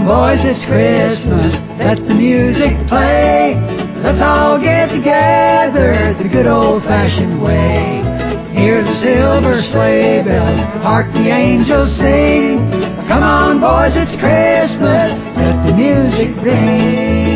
on, boys, it's Christmas. Let the music play. Let's all get together the good old-fashioned way. Hear the silver sleigh bells, hark the angels sing. Come on, boys, it's Christmas. Let the music ring.